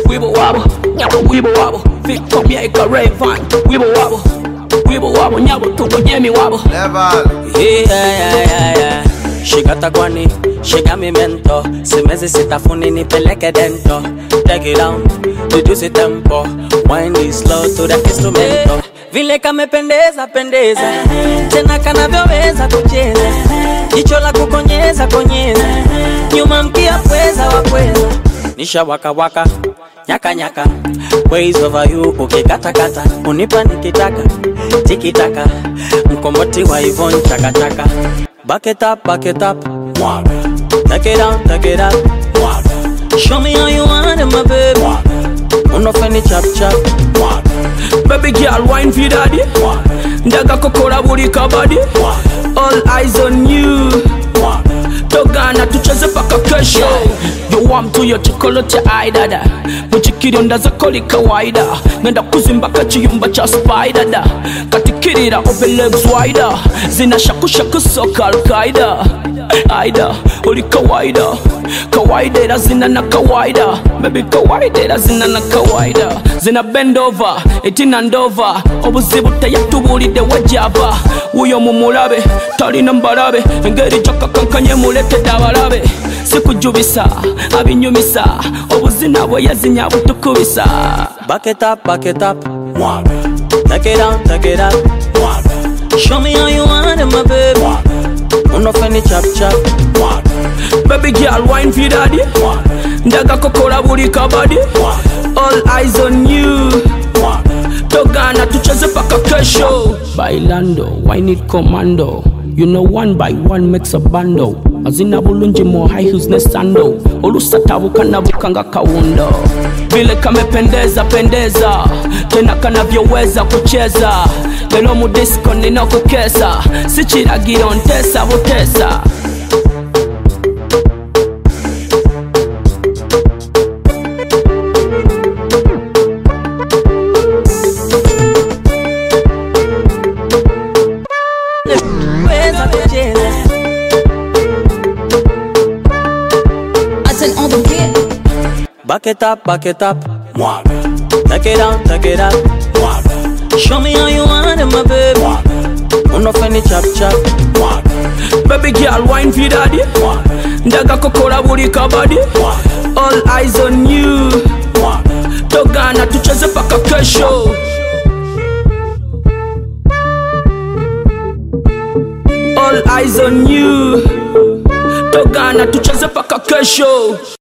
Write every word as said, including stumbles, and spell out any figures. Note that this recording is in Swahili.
Wibble wobble, nyabo wibble wobble. Victor Mieka Rayvan, wibble wobble. Wibble wobble, nyabo tuko nyemi wobble. Level. Yeah, yeah, yeah, yeah. Shikata kwani, shika mi mento. Simezi sitafuni nipeleke dento. Take it down, reduce tempo. Wind it slow to the instrumento. Vile kamependeza pendeza, tena kanavyoweza kucheza. Jicho la kukonyeza konyeza, nyuma mkia pweza wapweza. Nisha waka waka, nyaka nyaka. Ways over you ukikata kata. Unipa nikitaka, tikitaka. Mkomoti wa Yvonne chaka chaka. Back it up, back it up. Take it down, take it up. Show me how you want it, my baby. Unofeni chap chap. Baby girl, wine for daddy. Ndaga kokora buri kabadi. All eyes on you. Togana tucheze paka kesho. You want to your chocolate eye dada. Muchikiri ndaza koli kawaida. Ngenda kuzimba kachiyumba cha spider da. Katikirira open legs wider. Zina shaku shaku soka al-Qaida. Aida, uli kawaida. Kawaida da zina na kawaida. Baby kawaida da zina na kawaida. Zina bend over, etina ndova. Obuzibu tayatubulide wajaba. Uyo mumulabe, tali nambarabe. Ngeri jaka kankanye mulete dabarabe. Sikujubisa, abinyumisa. Obuzina bwe yazinya butukubisa. Back it up, back it up. Take it down, take it up. Show me how you want it, my baby. Unofeni chap chap. Baby girl, wine for daddy. Ndaga kokora buri kabadi. All eyes on you. Togana tucheze paka kesho. Bailando, wine it commando. You know one by one makes a bando. Azina bulunji mo high heels ne sando. Olusa tabu kana bukanga kawundo. Vile kamependeza pendeza. Tena kanavyoweza kucheza. Lelo mu disco ninakukesa. Sichiragiro ntesa butesa. Back it up, back it up. Take it down, take it up. Show me how you want it, my baby. Unofeni chap chap. Baby girl, wine for daddy. Ndaga kokora buri kabadi. All eyes on you. Togana tucheze paka kesho. All eyes on you. Togana tucheze paka kesho.